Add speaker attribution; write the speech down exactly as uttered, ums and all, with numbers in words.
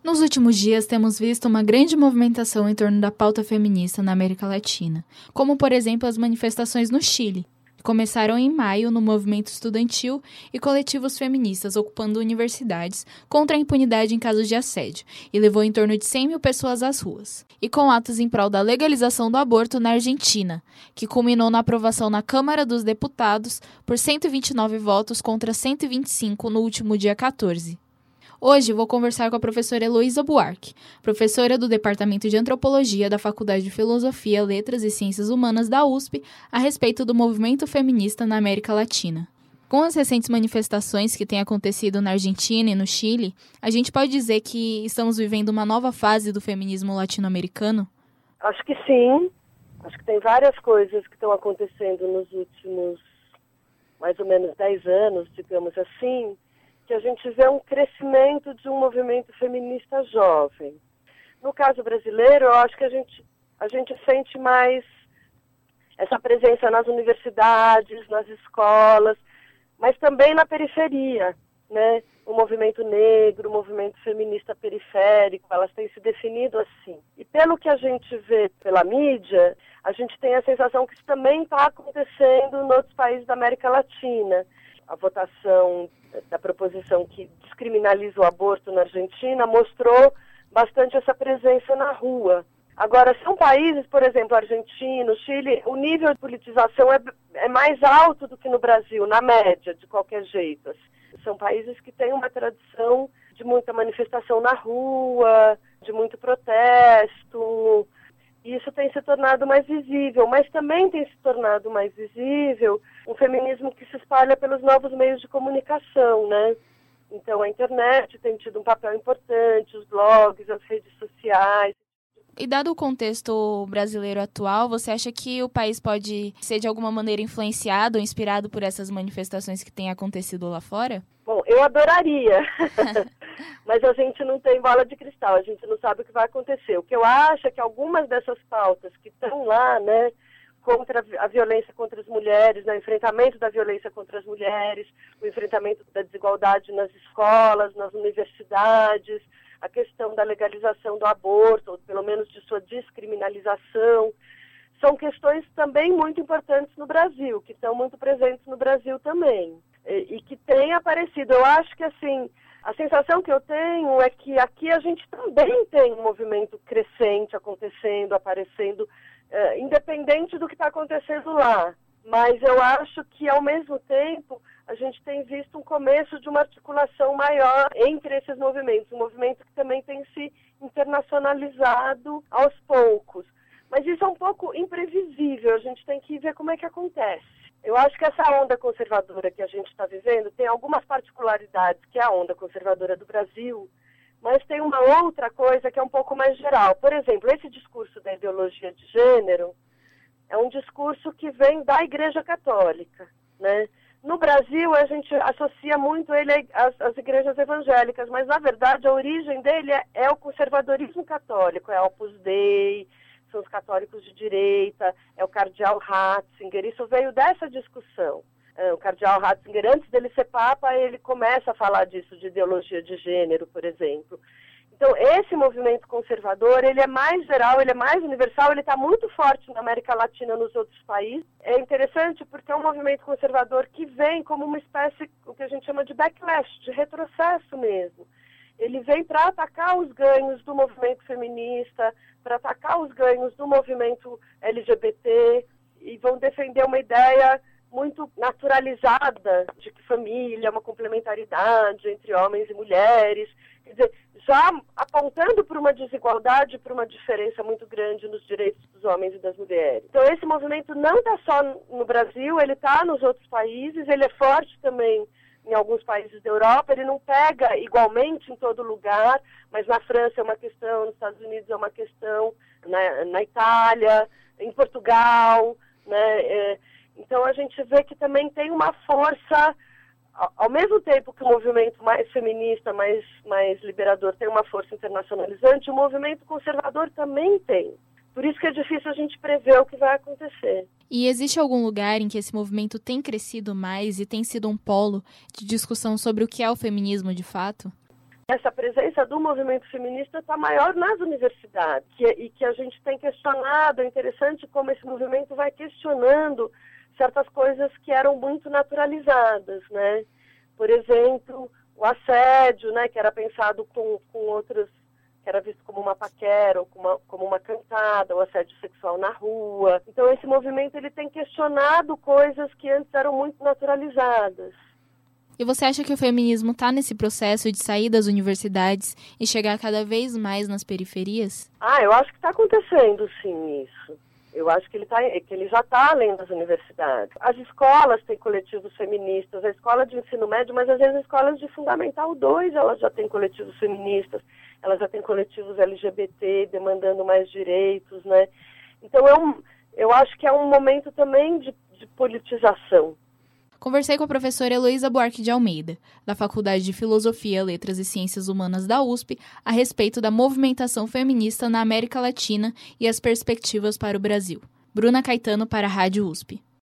Speaker 1: Nos últimos dias, temos visto uma grande movimentação em torno da pauta feminista na América Latina, como, por exemplo, as manifestações no Chile, que começaram em maio no movimento estudantil e coletivos feministas ocupando universidades contra a impunidade em casos de assédio, e levou em torno de cem mil pessoas às ruas. E com atos em prol da legalização do aborto na Argentina, que culminou na aprovação na Câmara dos Deputados por cento e vinte e nove votos contra cento e vinte e cinco no último dia quatorze. Hoje vou conversar com a professora Heloísa Buarque, professora do Departamento de Antropologia da Faculdade de Filosofia, Letras e Ciências Humanas da U S P, a respeito do movimento feminista na América Latina. Com as recentes manifestações que têm acontecido na Argentina e no Chile, a gente pode dizer que estamos vivendo uma nova fase do feminismo latino-americano?
Speaker 2: Acho que sim. Acho que tem várias coisas que estão acontecendo nos últimos mais ou menos dez anos, digamos assim, que a gente vê um crescimento de um movimento feminista jovem. No caso brasileiro, eu acho que a gente, a gente sente mais essa presença nas universidades, nas escolas, mas também na periferia, né? O movimento negro, o movimento feminista periférico, elas têm se definido assim. E pelo que a gente vê pela mídia, a gente tem a sensação que isso também está acontecendo em outros países da América Latina. A votação da proposição que descriminaliza o aborto na Argentina mostrou bastante essa presença na rua. Agora, são países, por exemplo, Argentina, Chile, o nível de politização é, é mais alto do que no Brasil, na média, de qualquer jeito. São países que têm uma tradição de muita manifestação na rua, de muito protesto. E isso tem se tornado mais visível, mas também tem se tornado mais visível um feminismo que se espalha pelos novos meios de comunicação, né? Então a internet tem tido um papel importante, os blogs, as redes sociais.
Speaker 1: E dado o contexto brasileiro atual, você acha que o país pode ser de alguma maneira influenciado ou inspirado por essas manifestações que têm acontecido lá fora?
Speaker 2: Bom, eu adoraria, mas a gente não tem bola de cristal, a gente não sabe o que vai acontecer. O que eu acho é que algumas dessas pautas que estão lá, né, contra a violência contra as mulheres, né, o enfrentamento da violência contra as mulheres, o enfrentamento da desigualdade nas escolas, nas universidades, a questão da legalização do aborto, ou pelo menos de sua descriminalização, são questões também muito importantes no Brasil, que estão muito presentes no Brasil também, e, e que têm aparecido. Eu acho que, assim, a sensação que eu tenho é que aqui a gente também tem um movimento crescente acontecendo, aparecendo, é, independente do que está acontecendo lá. Mas eu acho que, ao mesmo tempo, a gente tem visto um começo de uma articulação maior entre esses movimentos, um movimento que também tem se internacionalizado aos poucos. Mas isso é um pouco imprevisível, a gente tem que ver como é que acontece. Eu acho que essa onda conservadora que a gente está vivendo tem algumas particularidades, que é a onda conservadora do Brasil, mas tem uma outra coisa que é um pouco mais geral. Por exemplo, esse discurso da ideologia de gênero é um discurso que vem da Igreja Católica, né? No Brasil, a gente associa muito ele às, às igrejas evangélicas, mas, na verdade, a origem dele é, é o conservadorismo católico, é o Opus Dei, são os católicos de direita, é o cardeal Ratzinger. Isso veio dessa discussão. O cardeal Ratzinger, antes dele ser papa, ele começa a falar disso, de ideologia de gênero, por exemplo. Então, esse movimento conservador, ele é mais geral, ele é mais universal, ele está muito forte na América Latina e nos outros países. É interessante porque é um movimento conservador que vem como uma espécie, o que a gente chama de backlash, de retrocesso mesmo. Ele vem para atacar os ganhos do movimento feminista, para atacar os ganhos do movimento L G B T, e vão defender uma ideia muito naturalizada de que família é uma complementaridade entre homens e mulheres. Quer dizer, já apontando para uma desigualdade, para uma diferença muito grande nos direitos dos homens e das mulheres. Então esse movimento não está só no Brasil, ele está nos outros países, ele é forte também em alguns países da Europa, ele não pega igualmente em todo lugar, mas na França é uma questão, nos Estados Unidos é uma questão, na, na Itália, em Portugal, né? É, então a gente vê que também tem uma força, ao mesmo tempo que o movimento mais feminista, mais, mais liberador tem uma força internacionalizante, o movimento conservador também tem. Por isso que é difícil a gente prever o que vai acontecer.
Speaker 1: E existe algum lugar em que esse movimento tem crescido mais e tem sido um polo de discussão sobre o que é o feminismo de fato?
Speaker 2: Essa presença do movimento feminista está maior nas universidades, que, e que a gente tem questionado. É interessante como esse movimento vai questionando certas coisas que eram muito naturalizadas, né? Por exemplo, o assédio, né, que era pensado com, com outras, que era visto como uma paquera ou como uma, como uma cantada, o assédio sexual na rua. Então esse movimento ele tem questionado coisas que antes eram muito naturalizadas.
Speaker 1: E você acha que o feminismo está nesse processo de sair das universidades e chegar cada vez mais nas periferias?
Speaker 2: Ah, eu acho que está acontecendo sim isso. Eu acho que ele, tá, que ele já está além das universidades. As escolas têm coletivos feministas, a escola de ensino médio, mas às vezes as escolas de Fundamental dois elas já têm coletivos feministas, elas já têm coletivos L G B T demandando mais direitos, né? Então eu, eu acho que é um momento também de, de politização.
Speaker 1: Conversei com a professora Heloísa Buarque de Almeida, da Faculdade de Filosofia, Letras e Ciências Humanas da U S P, a respeito da movimentação feminista na América Latina e as perspectivas para o Brasil. Bruna Caetano para a Rádio U S P.